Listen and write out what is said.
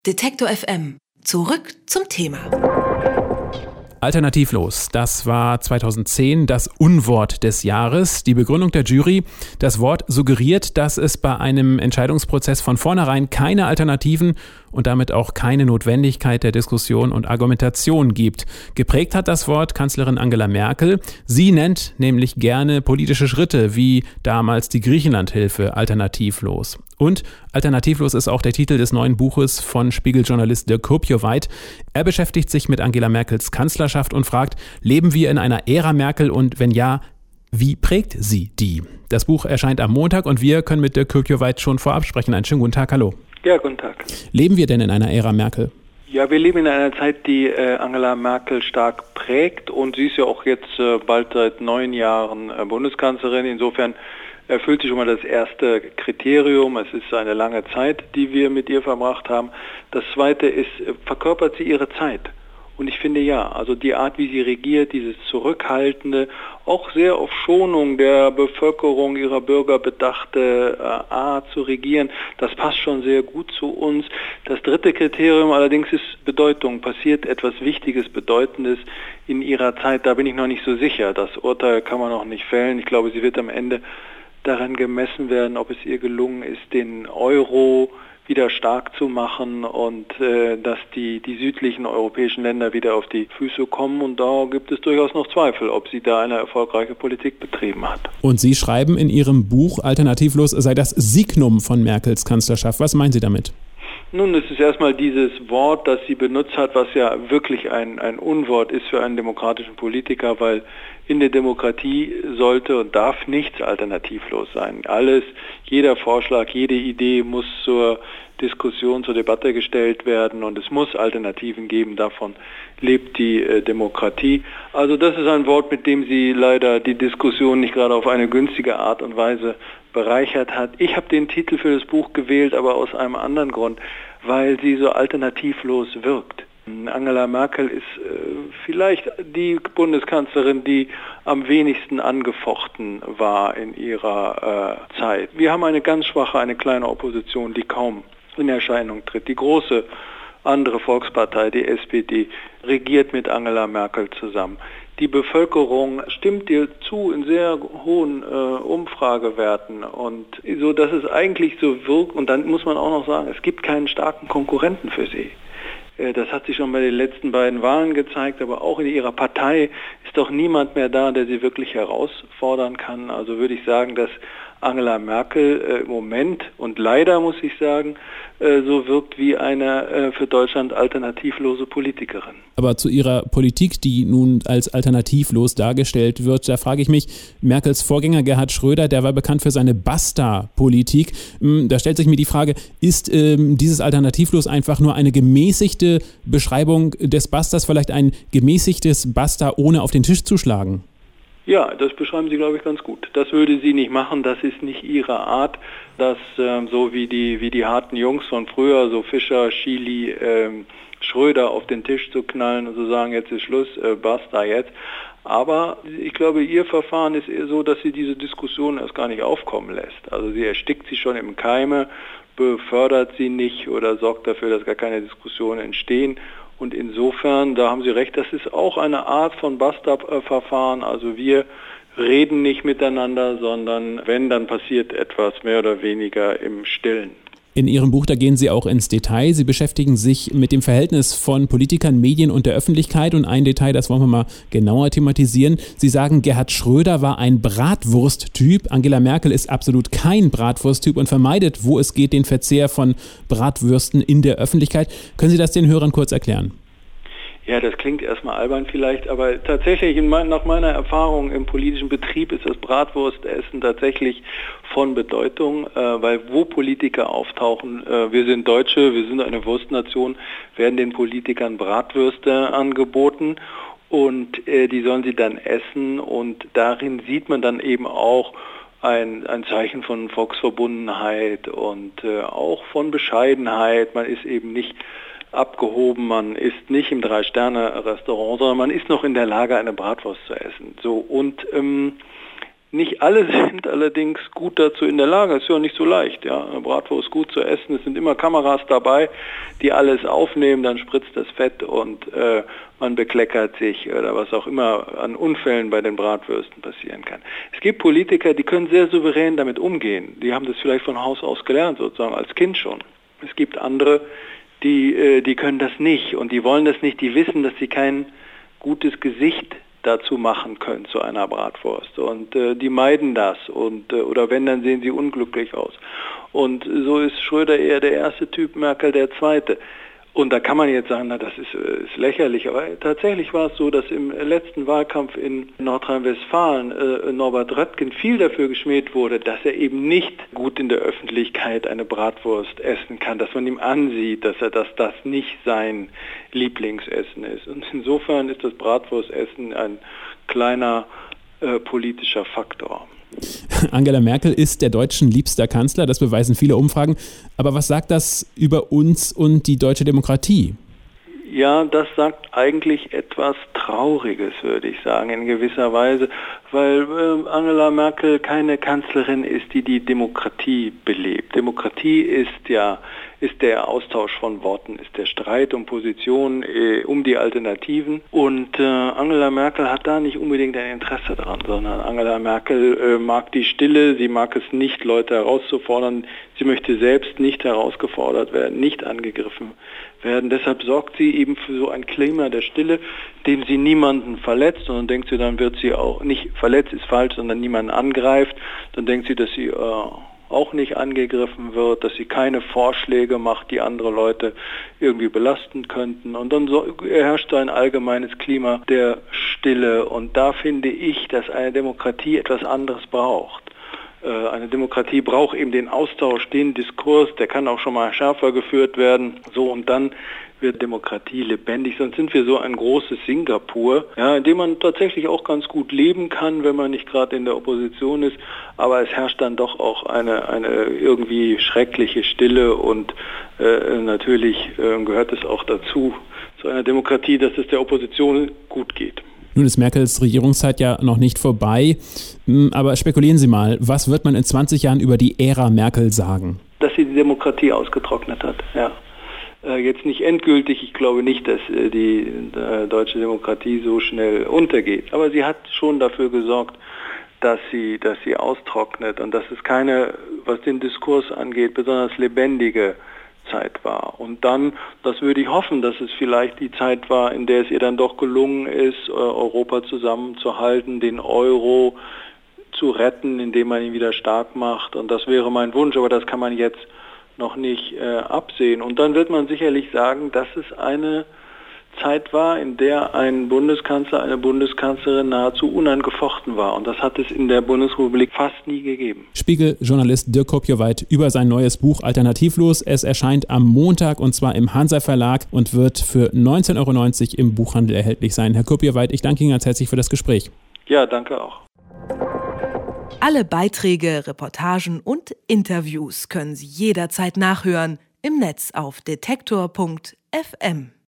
Detektor FM. Zurück zum Thema. Alternativlos, das war 2010 das Unwort des Jahres. Die Begründung der Jury: Das Wort suggeriert, dass es bei einem Entscheidungsprozess von vornherein keine Alternativen und damit auch keine Notwendigkeit der Diskussion und Argumentation gibt. Geprägt hat das Wort Kanzlerin Angela Merkel. Sie nennt nämlich gerne politische Schritte wie damals die Griechenlandhilfe alternativlos. Und alternativlos ist auch der Titel des neuen Buches von Spiegeljournalist Dirk Kurbjuweit. Er beschäftigt sich mit Angela Merkels Kanzlerschaft und fragt: Leben wir in einer Ära Merkel und wenn ja, wie prägt sie die? Das Buch erscheint am Montag und wir können mit Dirk Kurbjuweit schon vorab sprechen. Einen schönen guten Tag, hallo. Ja, guten Tag. Leben wir denn in einer Ära Merkel? Ja, wir leben in einer Zeit, die Angela Merkel stark prägt, und sie ist ja auch jetzt bald seit 9 Jahren Bundeskanzlerin. Insofern erfüllt sie schon mal das erste Kriterium. Es ist eine lange Zeit, die wir mit ihr verbracht haben. Das zweite ist, verkörpert sie ihre Zeit? Und ich finde ja, also die Art, wie sie regiert, dieses Zurückhaltende, auch sehr auf Schonung der Bevölkerung, ihrer Bürger bedachte Art zu regieren, das passt schon sehr gut zu uns. Das dritte Kriterium allerdings ist Bedeutung. Passiert etwas Wichtiges, Bedeutendes in ihrer Zeit? Da bin ich noch nicht so sicher. Das Urteil kann man noch nicht fällen. Ich glaube, sie wird am Ende daran gemessen werden, ob es ihr gelungen ist, den Euro wieder stark zu machen und dass die südlichen europäischen Länder wieder auf die Füße kommen. Und da gibt es durchaus noch Zweifel, ob sie da eine erfolgreiche Politik betrieben hat. Und Sie schreiben in Ihrem Buch, Alternativlos sei das Signum von Merkels Kanzlerschaft. Was meinen Sie damit? Nun, es ist erstmal dieses Wort, das sie benutzt hat, was ja wirklich ein Unwort ist für einen demokratischen Politiker, weil in der Demokratie sollte und darf nichts alternativlos sein. Alles, jeder Vorschlag, jede Idee muss zur Diskussion, zur Debatte gestellt werden und es muss Alternativen geben. Davon lebt die Demokratie. Also das ist ein Wort, mit dem sie leider die Diskussion nicht gerade auf eine günstige Art und Weise bereichert hat. Ich habe den Titel für das Buch gewählt, aber aus einem anderen Grund, weil sie so alternativlos wirkt. Angela Merkel ist vielleicht die Bundeskanzlerin, die am wenigsten angefochten war in ihrer Zeit. Wir haben eine ganz schwache, eine kleine Opposition, die kaum in Erscheinung tritt. Die große andere Volkspartei, die SPD, regiert mit Angela Merkel zusammen. Die Bevölkerung stimmt ihr zu in sehr hohen Umfragewerten, und so, dass es eigentlich so wirkt. Und dann muss man auch noch sagen, es gibt keinen starken Konkurrenten für sie. Das hat sich schon bei den letzten beiden Wahlen gezeigt, aber auch in ihrer Partei ist doch niemand mehr da, der sie wirklich herausfordern kann. Also würde ich sagen, dass Angela Merkel im Moment, und leider muss ich sagen, so wirkt wie eine für Deutschland alternativlose Politikerin. Aber zu ihrer Politik, die nun als alternativlos dargestellt wird, da frage ich mich, Merkels Vorgänger Gerhard Schröder, der war bekannt für seine Basta-Politik. Da stellt sich mir die Frage, ist dieses Alternativlos einfach nur eine gemäßigte Beschreibung des Bastas, vielleicht ein gemäßigtes Basta, ohne auf den Tisch zu schlagen? Ja, das beschreiben Sie, glaube ich, ganz gut. Das würde sie nicht machen, das ist nicht ihre Art, das so wie die harten Jungs von früher, so Fischer, Schily, Schröder auf den Tisch zu knallen und zu sagen, jetzt ist Schluss, basta jetzt. Aber ich glaube, ihr Verfahren ist eher so, dass sie diese Diskussion erst gar nicht aufkommen lässt. Also sie erstickt sie schon im Keime, befördert sie nicht oder sorgt dafür, dass gar keine Diskussionen entstehen. Und insofern, da haben Sie recht, das ist auch eine Art von Basta-Verfahren. Also wir reden nicht miteinander, sondern wenn, dann passiert etwas mehr oder weniger im Stillen. In Ihrem Buch, da gehen Sie auch ins Detail. Sie beschäftigen sich mit dem Verhältnis von Politikern, Medien und der Öffentlichkeit. Und ein Detail, das wollen wir mal genauer thematisieren. Sie sagen, Gerhard Schröder war ein Bratwursttyp. Angela Merkel ist absolut kein Bratwursttyp und vermeidet, wo es geht, den Verzehr von Bratwürsten in der Öffentlichkeit. Können Sie das den Hörern kurz erklären? Ja, das klingt erstmal albern vielleicht, aber tatsächlich nach meiner Erfahrung im politischen Betrieb ist das Bratwurstessen tatsächlich von Bedeutung, weil wo Politiker auftauchen, wir sind Deutsche, wir sind eine Wurstnation, werden den Politikern Bratwürste angeboten und die sollen sie dann essen, und darin sieht man dann eben auch ein Zeichen von Volksverbundenheit und auch von Bescheidenheit. Man ist eben nicht abgehoben, man ist nicht im 3-Sterne-Restaurant, sondern man ist noch in der Lage, eine Bratwurst zu essen. So, und Nicht alle sind allerdings gut dazu in der Lage. Es ist ja nicht so leicht, ja. Eine Bratwurst gut zu essen. Es sind immer Kameras dabei, die alles aufnehmen, dann spritzt das Fett und man bekleckert sich oder was auch immer an Unfällen bei den Bratwürsten passieren kann. Es gibt Politiker, die können sehr souverän damit umgehen. Die haben das vielleicht von Haus aus gelernt, sozusagen als Kind schon. Es gibt andere, die können das nicht und die wollen das nicht. Die wissen, dass sie kein gutes Gesicht dazu machen können zu einer Bratwurst und die meiden das und oder wenn, dann sehen sie unglücklich aus. Und so ist Schröder eher der erste Typ, Merkel der zweite. Und da kann man jetzt sagen, na, das ist lächerlich, aber tatsächlich war es so, dass im letzten Wahlkampf in Nordrhein-Westfalen Norbert Röttgen viel dafür geschmäht wurde, dass er eben nicht gut in der Öffentlichkeit eine Bratwurst essen kann, dass man ihm ansieht, dass das nicht sein Lieblingsessen ist. Und insofern ist das Bratwurstessen ein kleiner politischer Faktor. Angela Merkel ist der Deutschen liebster Kanzler, das beweisen viele Umfragen. Aber was sagt das über uns und die deutsche Demokratie? Ja, das sagt eigentlich etwas Trauriges, würde ich sagen, in gewisser Weise, weil Angela Merkel keine Kanzlerin ist, die Demokratie belebt. Demokratie ist der Austausch von Worten, ist der Streit um Positionen, um die Alternativen. Und Angela Merkel hat da nicht unbedingt ein Interesse daran, sondern Angela Merkel mag die Stille, sie mag es nicht, Leute herauszufordern, sie möchte selbst nicht herausgefordert werden, nicht angegriffen werden. Deshalb sorgt sie eben für so ein Klima der Stille, dem sie niemanden verletzt, und dann denkt sie, dann wird sie auch nicht verletzt, ist falsch, sondern niemanden angreift. Dann denkt sie, dass sie auch nicht angegriffen wird, dass sie keine Vorschläge macht, die andere Leute irgendwie belasten könnten. Und dann herrscht ein allgemeines Klima der Stille. Und da finde ich, dass eine Demokratie etwas anderes braucht. Eine Demokratie braucht eben den Austausch, den Diskurs, der kann auch schon mal schärfer geführt werden. So, und dann wird Demokratie lebendig. Sonst sind wir so ein großes Singapur, ja, in dem man tatsächlich auch ganz gut leben kann, wenn man nicht gerade in der Opposition ist. Aber es herrscht dann doch auch eine irgendwie schreckliche Stille und natürlich gehört es auch dazu, zu einer Demokratie, dass es der Opposition gut geht. Nun ist Merkels Regierungszeit ja noch nicht vorbei, aber spekulieren Sie mal, was wird man in 20 Jahren über die Ära Merkel sagen? Dass sie die Demokratie ausgetrocknet hat, ja. Jetzt nicht endgültig, ich glaube nicht, dass die deutsche Demokratie so schnell untergeht, aber sie hat schon dafür gesorgt, dass sie austrocknet und dass es keine, was den Diskurs angeht, besonders lebendige Zeit war. Und dann, das würde ich hoffen, dass es vielleicht die Zeit war, in der es ihr dann doch gelungen ist, Europa zusammenzuhalten, den Euro zu retten, indem man ihn wieder stark macht. Und das wäre mein Wunsch, aber das kann man jetzt noch nicht absehen. Und dann wird man sicherlich sagen, dass es eine Zeit war, in der ein Bundeskanzler, eine Bundeskanzlerin nahezu unangefochten war. Und das hat es in der Bundesrepublik fast nie gegeben. Spiegel-Journalist Dirk Kopjowait über sein neues Buch Alternativlos. Es erscheint am Montag und zwar im Hansa Verlag und wird für 19,90 € im Buchhandel erhältlich sein. Herr Kopjowait, ich danke Ihnen ganz herzlich für das Gespräch. Ja, danke auch. Alle Beiträge, Reportagen und Interviews können Sie jederzeit nachhören im Netz auf detektor.fm.